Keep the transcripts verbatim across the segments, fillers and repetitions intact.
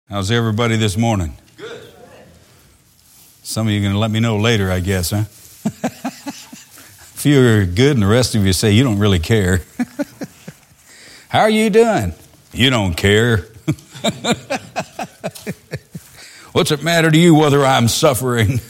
How's everybody this morning? Good. Some of you are going to let me know later, I guess, huh? A few are good and the rest of you say you don't really care. How are you doing? You don't care. What's it matter to you whether I'm suffering?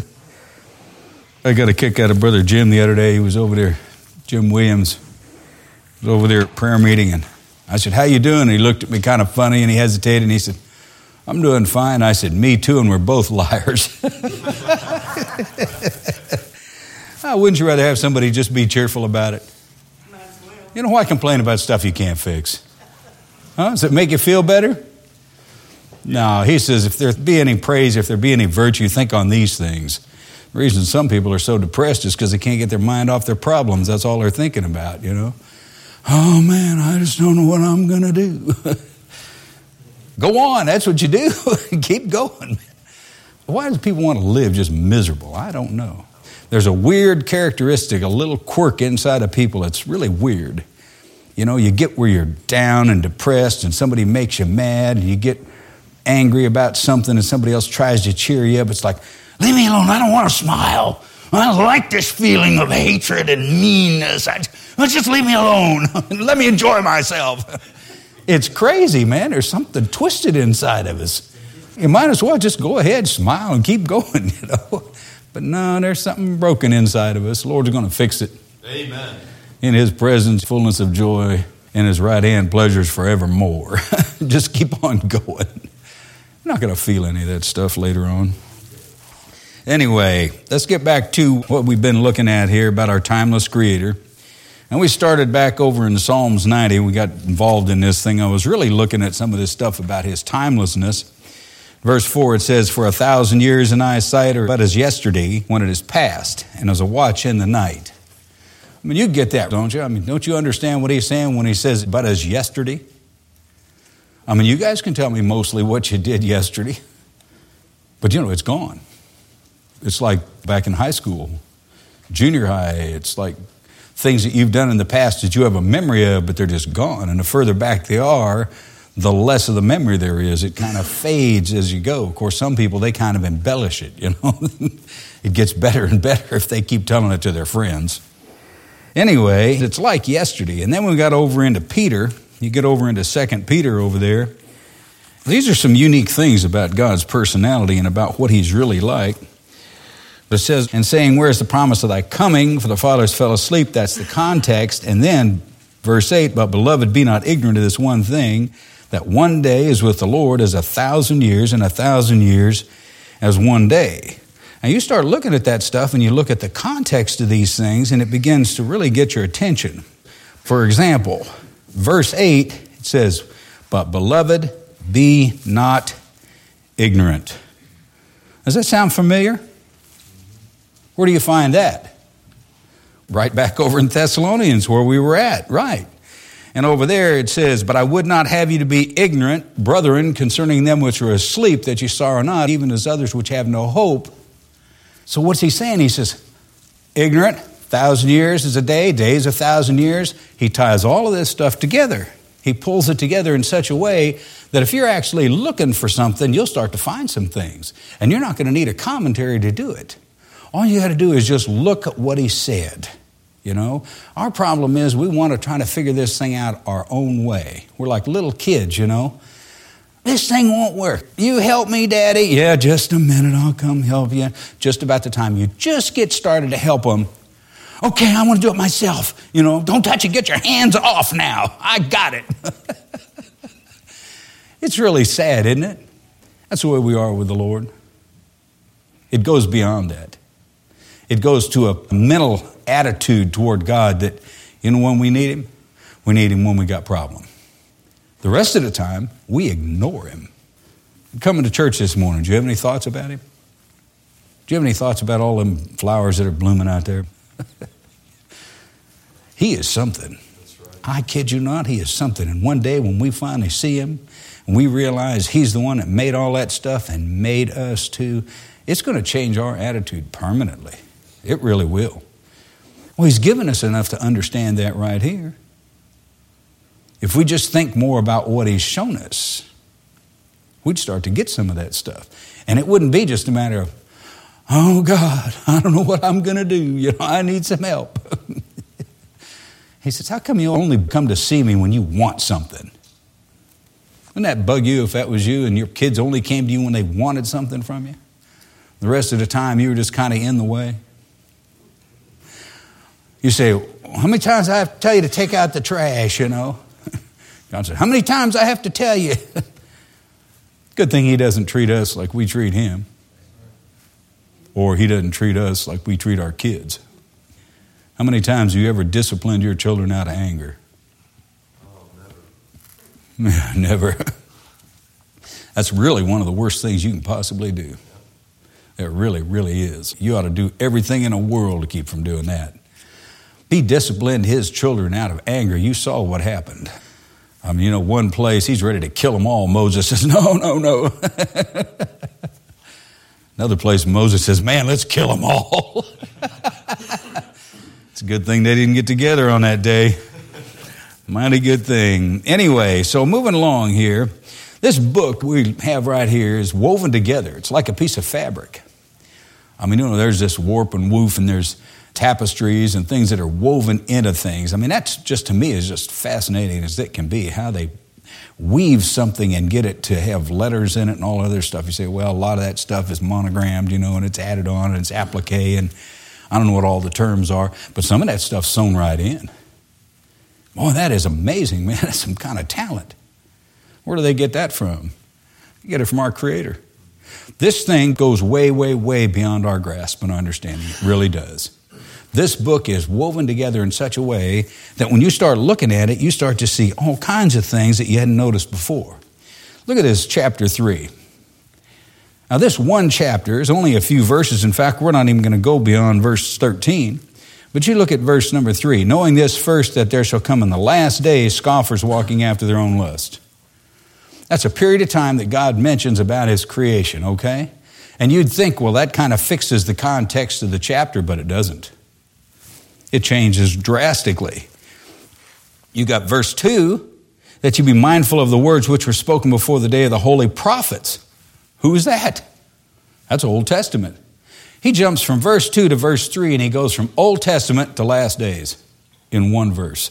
I got a kick out of Brother Jim the other day. He was over there, Jim Williams, was over there at prayer meeting, and I said, how you doing? And he looked at me kind of funny, and he hesitated, and he said, I'm doing fine. I said, me too, and we're both liars. Oh, wouldn't you rather have somebody just be cheerful about it? You know, why complain about stuff you can't fix? Huh? Does it make you feel better? No, he says, if there be any praise, if there be any virtue, think on these things. The reason some people are so depressed is because they can't get their mind off their problems. That's all they're thinking about, you know. Oh, man, I just don't know what I'm going to do. Go on, that's what you do. Keep going. Why do people want to live just miserable? I don't know. There's a weird characteristic, a little quirk inside of people that's really weird. You know, you get where you're down and depressed and somebody makes you mad and you get angry about something and somebody else tries to cheer you up. It's like, leave me alone, I don't want to smile. I don't like this feeling of hatred and meanness. I, just leave me alone. Let me enjoy myself. It's crazy, man. There's something twisted inside of us. You might as well just go ahead, smile, and keep going, you know. But no, there's something broken inside of us. The Lord's going to fix it. Amen. In His presence, fullness of joy. In His right hand, pleasures forevermore. Just keep on going. You're not going to feel any of that stuff later on. Anyway, let's get back to what we've been looking at here about our timeless Creator. And we started back over in Psalms ninety. We got involved in this thing. I was really looking at some of this stuff about His timelessness. Verse four, it says, for a thousand years in thy sight are but as yesterday when it is past, and as a watch in the night. I mean, you get that, don't you? I mean, don't you understand what he's saying when he says, but as yesterday? I mean, you guys can tell me mostly what you did yesterday. But, you know, it's gone. It's like back in high school, junior high. It's like things that you've done in the past that you have a memory of, but they're just gone. And the further back they are, the less of the memory there is. It kind of fades as you go. Of course, some people, they kind of embellish it, you know. It gets better and better if they keep telling it to their friends. Anyway, it's like yesterday. And then we got over into Peter. You get over into Second Peter over there. These are some unique things about God's personality and about what He's really like. But it says, and saying, where is the promise of thy coming? For the fathers fell asleep. That's the context. And then, verse eight, but beloved, be not ignorant of this one thing, that one day is with the Lord as a thousand years, and a thousand years as one day. Now you start looking at that stuff and you look at the context of these things, and it begins to really get your attention. For example, verse eight, it says, but beloved, be not ignorant. Does that sound familiar? Where do you find that? Right back over in Thessalonians where we were at, right. And over there it says, but I would not have you to be ignorant, brethren, concerning them which are asleep, that you sorrow not, even as others which have no hope. So what's he saying? He says, ignorant, thousand years is a day, days a thousand years. He ties all of this stuff together. He pulls it together in such a way that if you're actually looking for something, you'll start to find some things. And you're not going to need a commentary to do it. All you got to do is just look at what he said. You know, our problem is we want to try to figure this thing out our own way. We're like little kids, you know. This thing won't work. You help me, Daddy? Yeah, just a minute. I'll come help you. Just about the time you just get started to help them. Okay, I want to do it myself. You know, don't touch it. Get your hands off now. I got it. It's really sad, isn't it? That's the way we are with the Lord. It goes beyond that. It goes to a mental attitude toward God that, you know, when we need Him, we need Him when we got a problem. The rest of the time, we ignore Him. Coming to church this morning, do you have any thoughts about Him? Do you have any thoughts about all them flowers that are blooming out there? He is something. That's right. I kid you not, He is something. And one day when we finally see Him, and we realize He's the one that made all that stuff and made us too, it's going to change our attitude permanently. It really will. Well, He's given us enough to understand that right here. If we just think more about what He's shown us, we'd start to get some of that stuff. And it wouldn't be just a matter of, oh God, I don't know what I'm going to do. You know, I need some help. He says, how come you only come to see me when you want something? Wouldn't that bug you if that was you and your kids only came to you when they wanted something from you? The rest of the time you were just kind of in the way. You say, how many times do I have to tell you to take out the trash, you know? God said, how many times I have to tell you? Good thing he doesn't treat us like we treat him. Or he doesn't treat us like we treat our kids. How many times have you ever disciplined your children out of anger? Oh, never. Never. That's really one of the worst things you can possibly do. It really, really is. You ought to do everything in the world to keep from doing that. He disciplined his children out of anger. You saw what happened. I mean, you know, one place, he's ready to kill them all. Moses says, no, no, no. Another place, Moses says, man, let's kill them all. It's a good thing they didn't get together on that day. Mighty good thing. Anyway, so moving along here, this book we have right here is woven together. It's like a piece of fabric. I mean, you know, there's this warp and woof, and there's tapestries and things that are woven into things. I mean, that's just, to me, is just fascinating as it can be, how they weave something and get it to have letters in it and all other stuff. You say, well, a lot of that stuff is monogrammed, you know, and it's added on, and it's applique, and I don't know what all the terms are, but some of that stuff's sewn right in. Boy, that is amazing, man. That's some kind of talent. Where do they get that from? You get it from our Creator. This thing goes way, way, way beyond our grasp and understanding. It really does. This book is woven together in such a way that when you start looking at it, you start to see all kinds of things that you hadn't noticed before. Look at this, chapter three. Now, this one chapter is only a few verses. In fact, we're not even going to go beyond verse thirteen. But you look at verse number three. Knowing this first, that there shall come in the last days scoffers walking after their own lust. That's a period of time that God mentions about his creation, okay? And you'd think, well, that kind of fixes the context of the chapter, but it doesn't. It changes drastically. You got verse two, that you be mindful of the words which were spoken before the day of the holy prophets. Who is that? That's Old Testament. He jumps from verse two to verse three, and he goes from Old Testament to last days in one verse.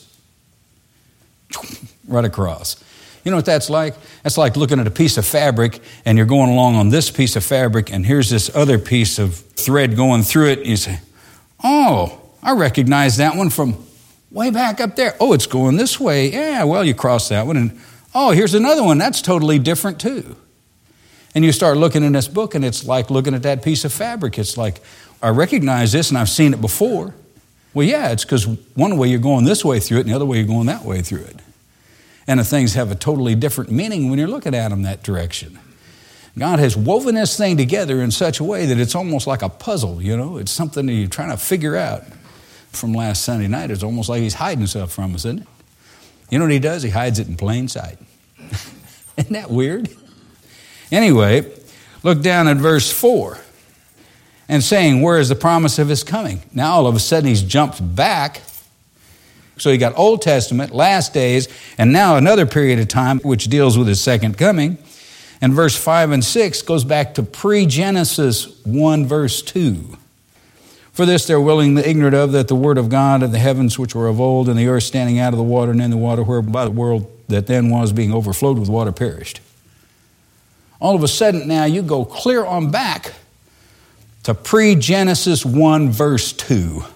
Right across. You know what that's like? That's like looking at a piece of fabric, and you're going along on this piece of fabric, and here's this other piece of thread going through it, and you say, oh, I recognize that one from way back up there. Oh, it's going this way. Yeah, well, you cross that one, and oh, here's another one. That's totally different too. And you start looking in this book, and it's like looking at that piece of fabric. It's like, I recognize this, and I've seen it before. Well, yeah, it's because one way you're going this way through it, and the other way you're going that way through it. And the things have a totally different meaning when you're looking at them that direction. God has woven this thing together in such a way that it's almost like a puzzle, you know. It's something that you're trying to figure out. From last Sunday night, it's almost like he's hiding stuff from us, isn't it? You know what he does? He hides it in plain sight. Isn't that weird? Anyway, look down at verse four. And saying, where is the promise of his coming? Now all of a sudden he's jumped back. So you got Old Testament, last days, and now another period of time which deals with his second coming. And verse five and six goes back to pre-Genesis one, verse two. For this they're willingly ignorant of, that the word of God of the heavens which were of old, and the earth standing out of the water, and in the water whereby the world that then was being overflowed with water perished. All of a sudden now you go clear on back to pre-Genesis one, verse two.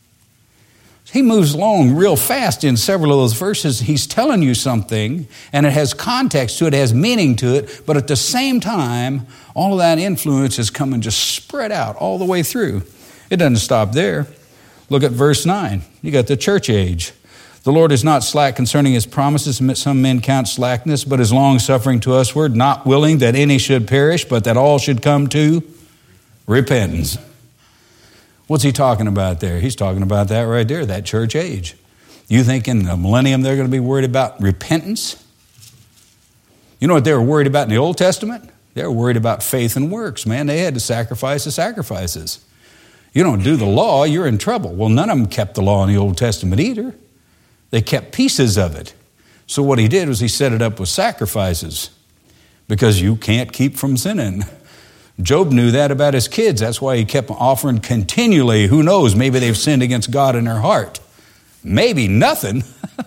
He moves along real fast in several of those verses. He's telling you something, and it has context to it, it has meaning to it, but at the same time, all of that influence is coming just spread out all the way through. It doesn't stop there. Look at verse nine. You got the church age. The Lord is not slack concerning his promises, some men count slackness, but is long-suffering to usward, not willing that any should perish, but that all should come to repentance. What's he talking about there? He's talking about that right there, that church age. You think in the millennium they're going to be worried about repentance? You know what they were worried about in the Old Testament? They were worried about faith and works, man. They had to sacrifice the sacrifices. You don't do the law, you're in trouble. Well, none of them kept the law in the Old Testament either. They kept pieces of it. So what he did was he set it up with sacrifices. because you can't keep from sinning. Job knew that about his kids. That's why he kept offering continually. Who knows? Maybe they've sinned against God in their heart. Maybe nothing.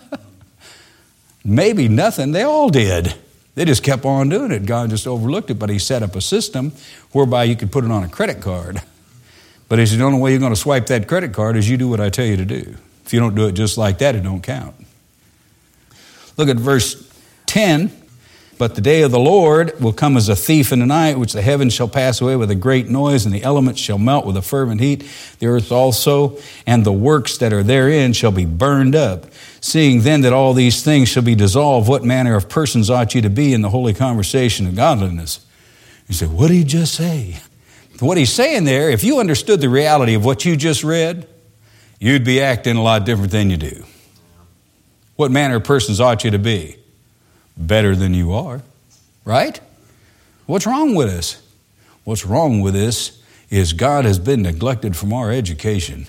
Maybe nothing. They all did. They just kept on doing it. God just overlooked it, but he set up a system whereby you could put it on a credit card. But he said, the only way you're going to swipe that credit card is you do what I tell you to do. If you don't do it just like that, it don't count. Look at verse ten. But the day of the Lord will come as a thief in the night, which the heavens shall pass away with a great noise, and the elements shall melt with a fervent heat. The earth also, and the works that are therein shall be burned up. Seeing then that all these things shall be dissolved, what manner of persons ought you to be in the holy conversation of godliness? You say, what did he just say? What he's saying there, if you understood the reality of what you just read, you'd be acting a lot different than you do. What manner of persons ought you to be? Better than you are, right? What's wrong with us? What's wrong with us is God has been neglected from our education.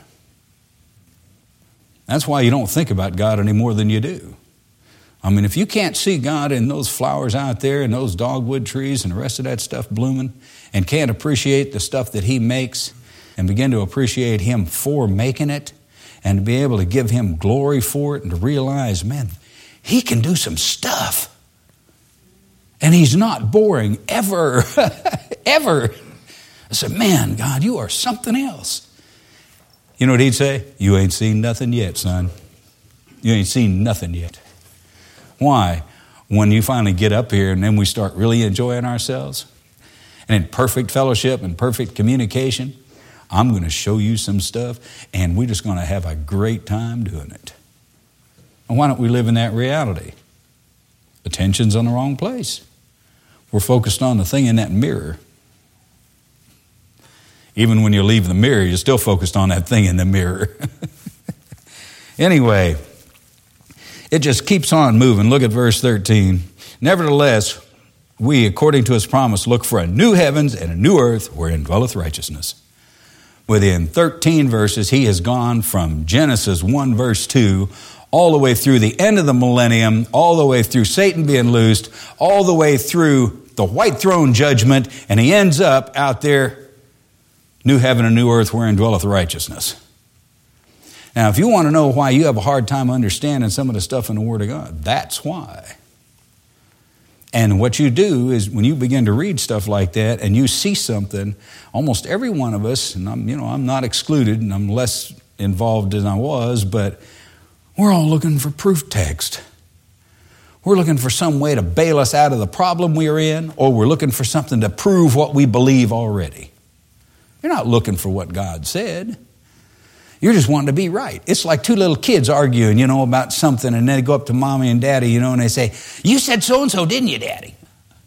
That's why you don't think about God any more than you do. I mean, if you can't see God in those flowers out there and those dogwood trees and the rest of that stuff blooming and can't appreciate the stuff that he makes and begin to appreciate him for making it and to be able to give him glory for it and to realize, man, he can do some stuff. And he's not boring, ever, ever. I said, man, God, you are something else. You know what he'd say? You ain't seen nothing yet, son. You ain't seen nothing yet. Why? When you finally get up here and then we start really enjoying ourselves and in perfect fellowship and perfect communication, I'm going to show you some stuff and we're just going to have a great time doing it. And why don't we live in that reality? Attention's on the wrong place. We're focused on the thing in that mirror. Even when you leave the mirror, you're still focused on that thing in the mirror. Anyway, it just keeps on moving. Look at verse thirteen. Nevertheless, we, according to his promise, look for a new heavens and a new earth wherein dwelleth righteousness. Within thirteen verses, he has gone from Genesis one verse two all the way through the end of the millennium, all the way through Satan being loosed, all the way through the white throne judgment, and he ends up out there, new heaven and new earth wherein dwelleth righteousness. Now, if you want to know why you have a hard time understanding some of the stuff in the Word of God, that's why. And what you do is when you begin to read stuff like that and you see something, almost every one of us, and I'm, you know, I'm not excluded and I'm less involved than I was, but we're all looking for proof text. We're looking for some way to bail us out of the problem we're in, or we're looking for something to prove what we believe already. You're not looking for what God said. You're just wanting to be right. It's like two little kids arguing, you know, about something, and then they go up to mommy and daddy, you know, and they say, you said so-and-so, didn't you, daddy?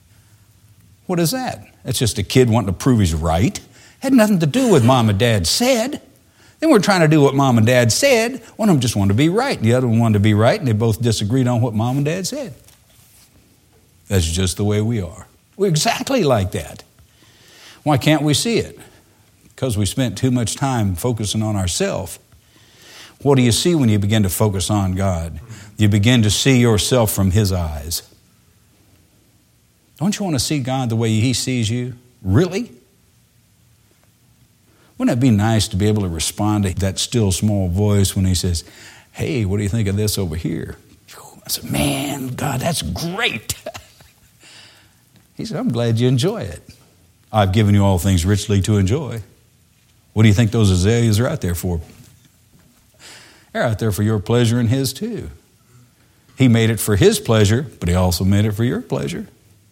What is that? That's just a kid wanting to prove he's right. Had nothing to do with mom and dad said. They weren't trying to do what mom and dad said. One of them just wanted to be right, and the other one wanted to be right, and they both disagreed on what mom and dad said. That's just the way we are. We're exactly like that. Why can't we see it? Because we spent too much time focusing on ourselves. What do you see when you begin to focus on God? You begin to see yourself from his eyes. Don't you want to see God the way he sees you? Really? Wouldn't it be nice to be able to respond to that still small voice when he says, hey, what do you think of this over here? I said, man, God, that's great. He said, I'm glad you enjoy it. I've given you all things richly to enjoy. What do you think those azaleas are out there for? They're out there for your pleasure and his too. He made it for his pleasure, but he also made it for your pleasure.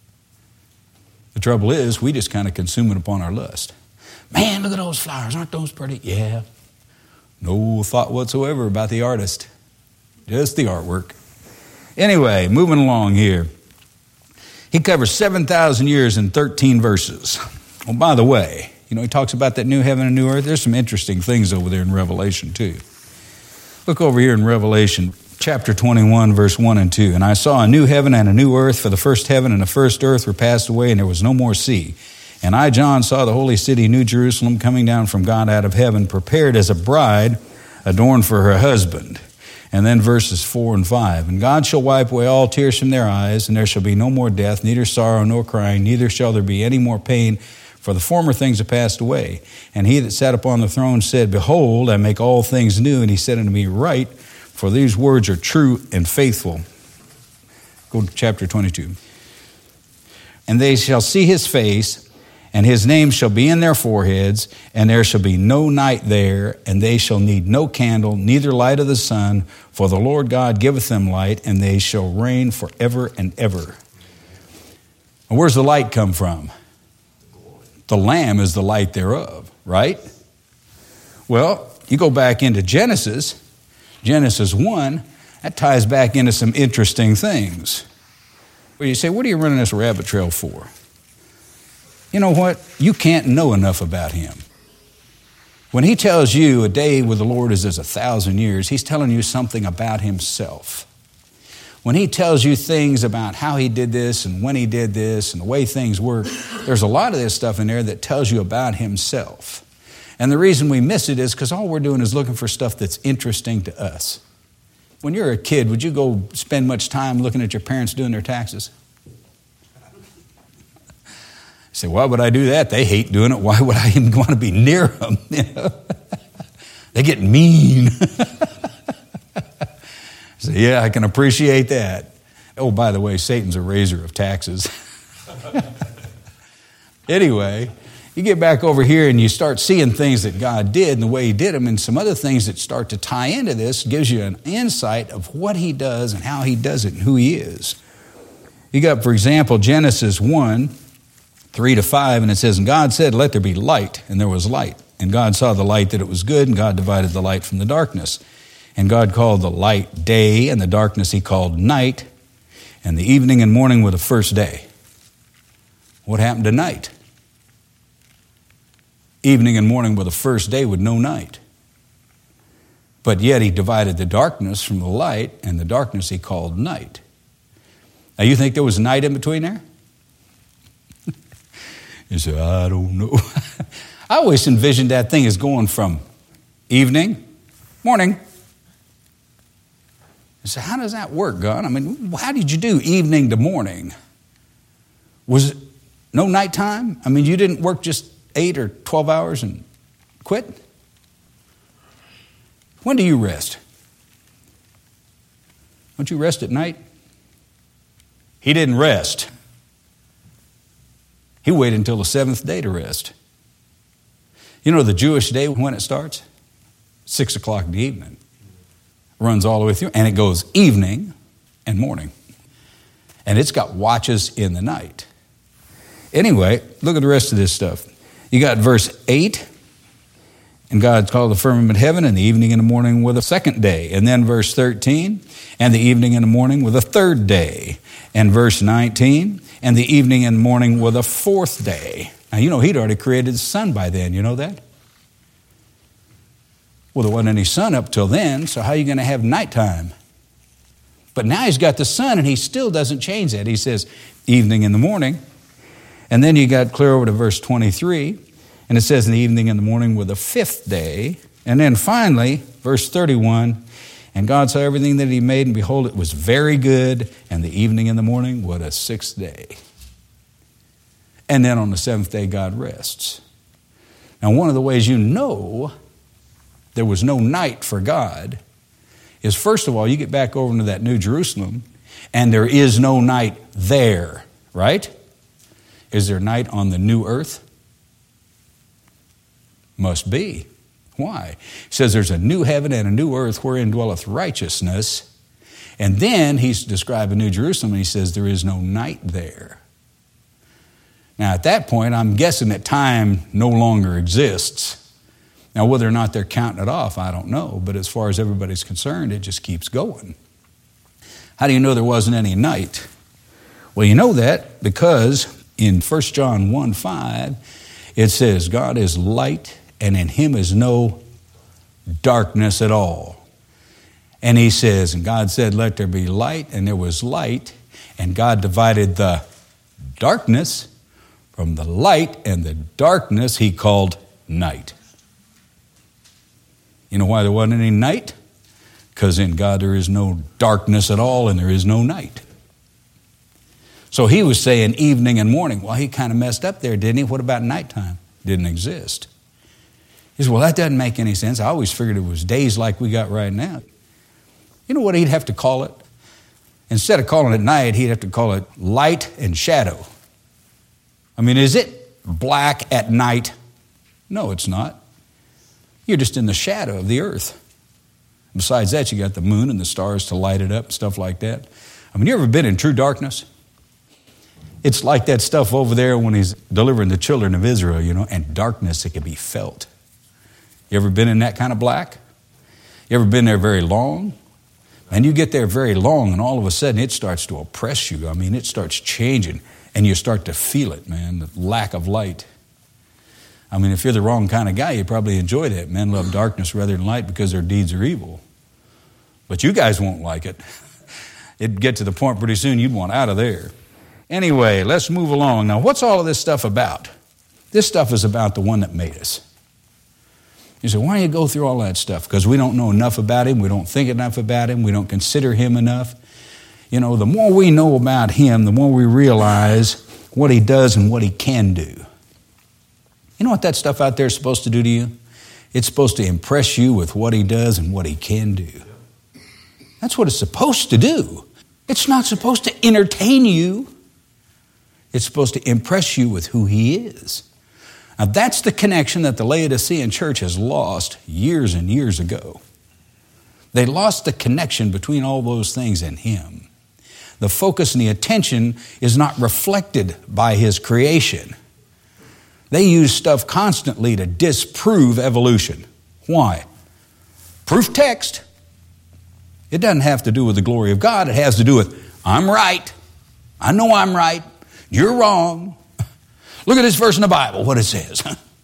The trouble is, we just kind of consume it upon our lust. Man, look at those flowers. Aren't those pretty? Yeah. No thought whatsoever about the artist. Just the artwork. Anyway, moving along here. He covers seven thousand years in thirteen verses. Well, by the way, you know, he talks about that new heaven and new earth. There's some interesting things over there in Revelation too. Look over here in Revelation chapter twenty-one, verse one and two. And I saw a new heaven and a new earth, for the first heaven and the first earth were passed away, and there was no more sea. And I, John, saw the holy city, New Jerusalem, coming down from God out of heaven, prepared as a bride adorned for her husband. And then verses four and five. And God shall wipe away all tears from their eyes, and there shall be no more death, neither sorrow nor crying, neither shall there be any more pain, for the former things have passed away. And he that sat upon the throne said, Behold, I make all things new. And he said unto me, Write, for these words are true and faithful. Go to chapter twenty-two. And they shall see his face, and his name shall be in their foreheads, and there shall be no night there, and they shall need no candle, neither light of the sun, for the Lord God giveth them light, and they shall reign forever and ever. And where's the light come from? The Lamb is the light thereof, right? Well, you go back into Genesis, Genesis one, that ties back into some interesting things. Well, you say, what are you running this rabbit trail for? You know what? You can't know enough about him. When he tells you a day with the Lord is as a thousand years, he's telling you something about himself. When he tells you things about how he did this and when he did this and the way things work, there's a lot of this stuff in there that tells you about himself. And the reason we miss it is because all we're doing is looking for stuff that's interesting to us. When you're a kid, would you go spend much time looking at your parents doing their taxes? You say, why would I do that? They hate doing it. Why would I even want to be near them? You know? They get mean. So, yeah, I can appreciate that. Oh, by the way, Satan's a raiser of taxes. Anyway, you get back over here and you start seeing things that God did and the way he did them, and some other things that start to tie into this gives you an insight of what he does and how he does it and who he is. You got, for example, Genesis one, three to five, and it says, And God said, Let there be light, and there was light. And God saw the light that it was good, and God divided the light from the darkness. And God called the light day, and the darkness he called night, and the evening and morning were the first day. What happened to night? Evening and morning were the first day with no night. But yet he divided the darkness from the light, and the darkness he called night. Now you think there was night in between there? You say, I don't know. I always envisioned that thing as going from evening, morning. I said, how does that work, God? I mean, how did you do evening to morning? Was it no nighttime? I mean, you didn't work just eight or twelve hours and quit? When do you rest? Don't you rest at night? He didn't rest. He waited until the seventh day to rest. You know the Jewish day, when it starts? Six o'clock in the evening. Runs all the way through, and it goes evening and morning. And it's got watches in the night. Anyway, look at the rest of this stuff. You got verse eight, and God called the firmament heaven, and the evening and the morning were the second day. And then verse thirteen, and the evening and the morning were the third day. And verse nineteen, and the evening and morning were the fourth day. Now, you know, he'd already created the sun by then. You know that? Well, there wasn't any sun up till then, so how are you going to have nighttime? But now he's got the sun, and he still doesn't change that. He says evening and the morning. And then you got clear over to verse twenty-three, and it says in the evening and the morning were the fifth day. And then finally, verse thirty-one, and God saw everything that he made, and behold, it was very good, and the evening and the morning were the sixth day. And then on the seventh day, God rests. Now, one of the ways you know there was no night for God is, first of all, you get back over into that New Jerusalem, and there is no night there, right? Is there night on the new earth? Must be. Why? He says there's a new heaven and a new earth wherein dwelleth righteousness. And then he's describing New Jerusalem, and he says there is no night there. Now, at that point, I'm guessing that time no longer exists. Now, whether or not they're counting it off, I don't know. But as far as everybody's concerned, it just keeps going. How do you know there wasn't any night? Well, you know that because in First John one five, it says, God is light, and in him is no darkness at all. And he says, and God said, let there be light, and there was light. And God divided the darkness from the light, and the darkness he called night. You know why there wasn't any night? Because in God there is no darkness at all and there is no night. So he was saying evening and morning. Well, he kind of messed up there, didn't he? What about nighttime? Didn't exist. He said, well, that doesn't make any sense. I always figured it was days like we got right now. You know what he'd have to call it? Instead of calling it night, he'd have to call it light and shadow. I mean, is it black at night? No, it's not. You're just in the shadow of the earth. Besides that, you got the moon and the stars to light it up and stuff like that. I mean, you ever been in true darkness? It's like that stuff over there when he's delivering the children of Israel, you know, and darkness, it can be felt. You ever been in that kind of black? You ever been there very long? And you get there very long and all of a sudden it starts to oppress you. I mean, it starts changing and you start to feel it, man, the lack of light. I mean, if you're the wrong kind of guy, you probably enjoy that. Men love darkness rather than light because their deeds are evil. But you guys won't like it. It'd get to the point pretty soon you'd want out of there. Anyway, let's move along. Now, what's all of this stuff about? This stuff is about the one that made us. You say, why do you go through all that stuff? Because we don't know enough about him. We don't think enough about him. We don't consider him enough. You know, the more we know about him, the more we realize what he does and what he can do. You know what that stuff out there is supposed to do to you? It's supposed to impress you with what he does and what he can do. That's what it's supposed to do. It's not supposed to entertain you. It's supposed to impress you with who he is. Now that's the connection that the Laodicean church has lost years and years ago. They lost the connection between all those things and him. The focus and the attention is not reflected by his creation. They use stuff constantly to disprove evolution. Why? Proof text. It doesn't have to do with the glory of God. It has to do with, I'm right. I know I'm right. You're wrong. Look at this verse in the Bible, what it says.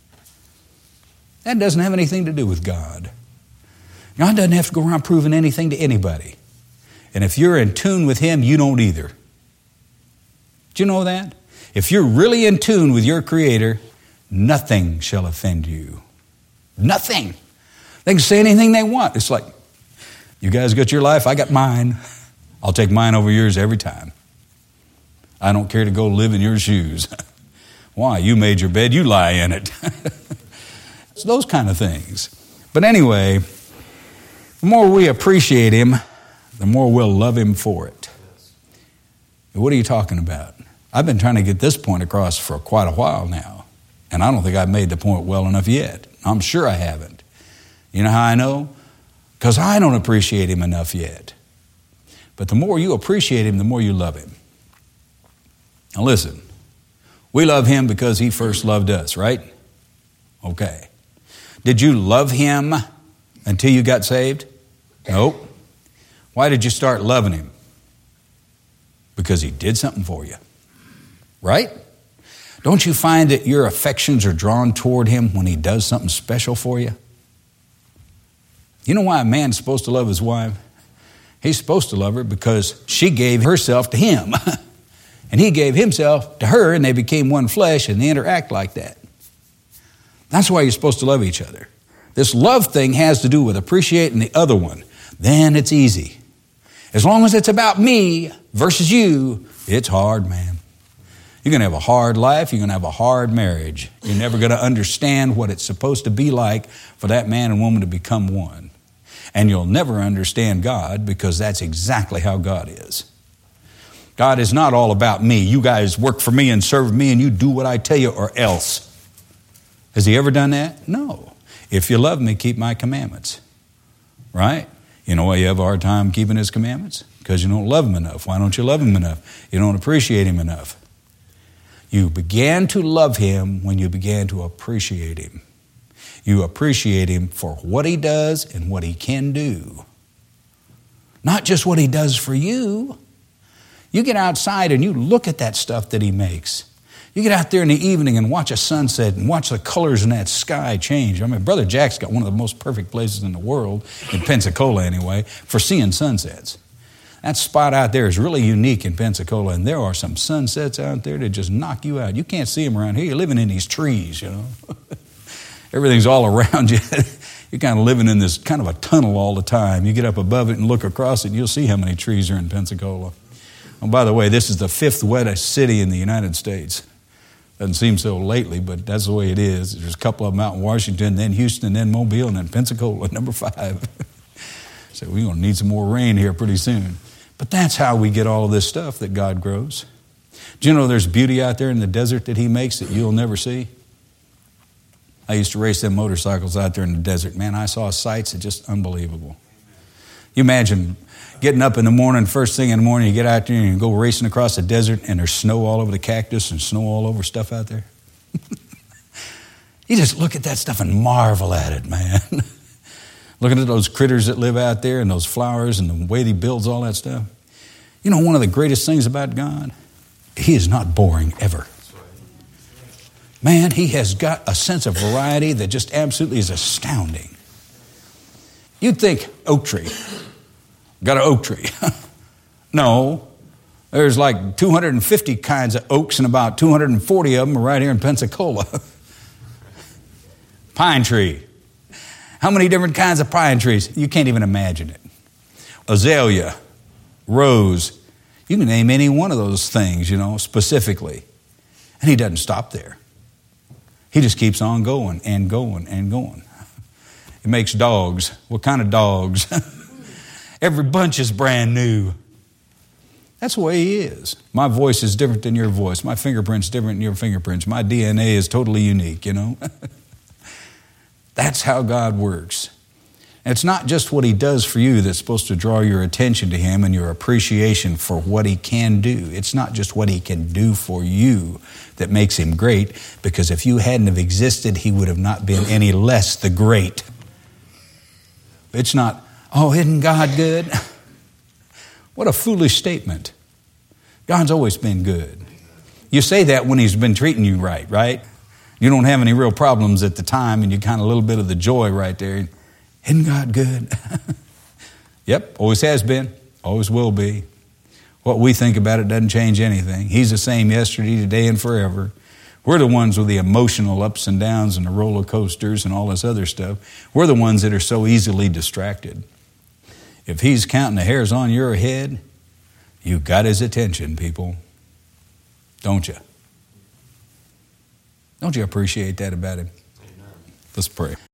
That doesn't have anything to do with God. God doesn't have to go around proving anything to anybody. And if you're in tune with him, you don't either. Do you know that? If you're really in tune with your Creator, nothing shall offend you. Nothing. They can say anything they want. It's like, you guys got your life, I got mine. I'll take mine over yours every time. I don't care to go live in your shoes. Why? You made your bed, you lie in it. It's those kind of things. But anyway, the more we appreciate him, the more we'll love him for it. What are you talking about? I've been trying to get this point across for quite a while now, and I don't think I've made the point well enough yet. I'm sure I haven't. You know how I know? Because I don't appreciate him enough yet. But the more you appreciate him, the more you love him. Now listen, we love him because he first loved us, right? Okay. Did you love him until you got saved? Nope. Why did you start loving him? Because he did something for you, right? Don't you find that your affections are drawn toward him when he does something special for you? You know why a man's supposed to love his wife? He's supposed to love her because she gave herself to him. And he gave himself to her, and they became one flesh, and they interact like that. That's why you're supposed to love each other. This love thing has to do with appreciating the other one. Then it's easy. As long as it's about me versus you, it's hard, man. You're going to have a hard life. You're going to have a hard marriage. You're never going to understand what it's supposed to be like for that man and woman to become one. And you'll never understand God because that's exactly how God is. God is not all about me. You guys work for me and serve me and you do what I tell you or else. Has he ever done that? No. If you love me, keep my commandments. Right? You know why you have a hard time keeping his commandments? Because you don't love him enough. Why don't you love him enough? You don't appreciate him enough. You began to love him when you began to appreciate him. You appreciate him for what he does and what he can do. Not just what he does for you. You get outside and you look at that stuff that he makes. You get out there in the evening and watch a sunset and watch the colors in that sky change. I mean, Brother Jack's got one of the most perfect places in the world, in Pensacola anyway, for seeing sunsets. That spot out there is really unique in Pensacola, and there are some sunsets out there that just knock you out. You can't see them around here. You're living in these trees, you know. Everything's all around you. You're kind of living in this kind of a tunnel all the time. You get up above it and look across it, and you'll see how many trees are in Pensacola. Oh, by the way, this is the fifth wettest city in the United States. Doesn't seem so lately, but that's the way it is. There's a couple of them out in Washington, then Houston, then Mobile, and then Pensacola, number five. So we're going to need some more rain here pretty soon. But that's how we get all of this stuff that God grows. Do you know there's beauty out there in the desert that he makes that you'll never see? I used to race them motorcycles out there in the desert. Man, I saw sights that are just unbelievable. You imagine getting up in the morning, first thing in the morning, you get out there and you go racing across the desert and there's snow all over the cactus and snow all over stuff out there. You just look at that stuff and marvel at it, man. Looking at those critters that live out there and those flowers and the way he builds all that stuff. You know, one of the greatest things about God, he is not boring ever. Man, he has got a sense of variety that just absolutely is astounding. You'd think oak tree. Got an oak tree. No. There's like two hundred fifty kinds of oaks and about two hundred forty of them are right here in Pensacola. Pine tree. How many different kinds of pine trees? You can't even imagine it. Azalea, rose. You can name any one of those things, you know, specifically. And he doesn't stop there. He just keeps on going and going and going. He makes dogs. What kind of dogs? Every bunch is brand new. That's the way he is. My voice is different than your voice. My fingerprint's different than your fingerprints. My D N A is totally unique, you know. That's how God works. And it's not just what he does for you that's supposed to draw your attention to him and your appreciation for what he can do. It's not just what he can do for you that makes him great, because if you hadn't have existed, he would have not been any less the great. It's not, oh, isn't God good? What a foolish statement. God's always been good. You say that when he's been treating you right, right? You don't have any real problems at the time, and you kind of a little bit of the joy right there. Isn't God good? Yep, always has been, always will be. What we think about it doesn't change anything. He's the same yesterday, today, and forever. We're the ones with the emotional ups and downs and the roller coasters and all this other stuff. We're the ones that are so easily distracted. If he's counting the hairs on your head, you've got his attention, people. Don't you? Don't you appreciate that about him? Amen. Let's pray.